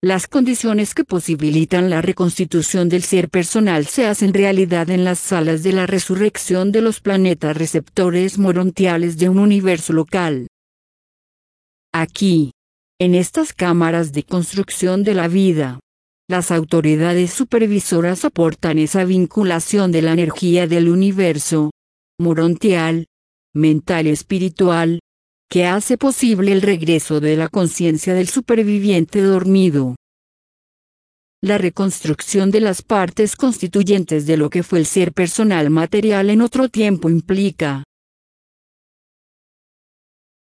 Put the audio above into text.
Las condiciones que posibilitan la reconstitución del ser personal se hacen realidad en las salas de la resurrección de los planetas receptores morontiales de un universo local. Aquí, en estas cámaras de construcción de la vida, las autoridades supervisoras aportan esa vinculación de la energía del universo, morontial, mental y espiritual, que hace posible el regreso de la conciencia del superviviente dormido. La reconstrucción de las partes constituyentes de lo que fue el ser personal material en otro tiempo implica,